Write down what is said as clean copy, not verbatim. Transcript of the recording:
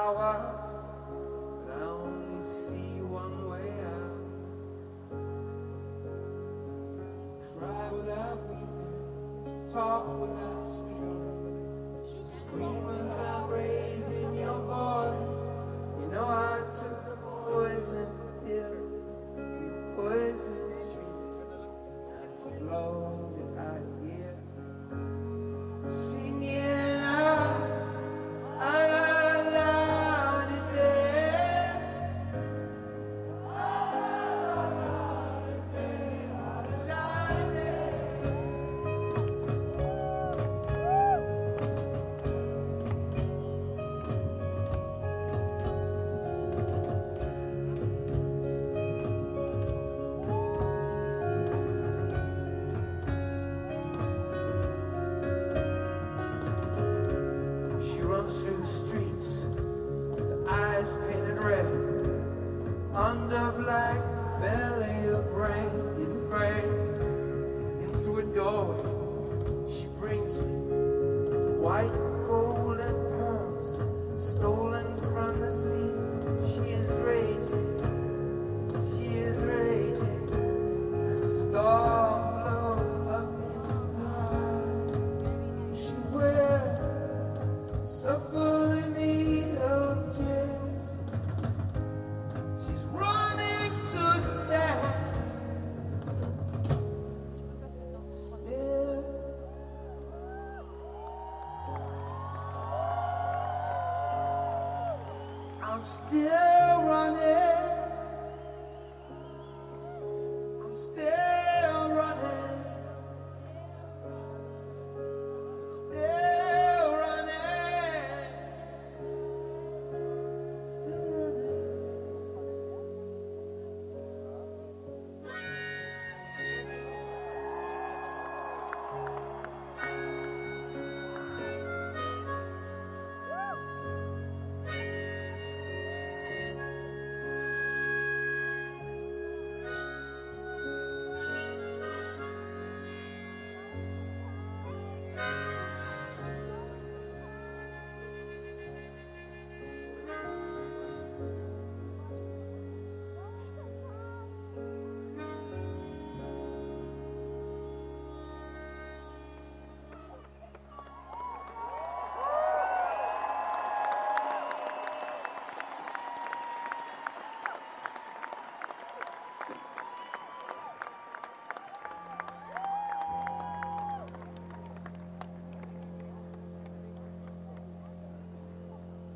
hours, but I only see one way out. Cry without weeping, talk without speaking, scream without raising your voice. You know I took the poison pill, the poison street, and floated out here, singing out loud and dead. She runs through the streets, with eyes painted red, under black belly of rain, in the rain, in through a doorway. She brings me white gold and pearls, stolen from the sea. She is raging, and the storm blows up in high. She wears suffer the needle's jet. She's running to stand still. I'm still running.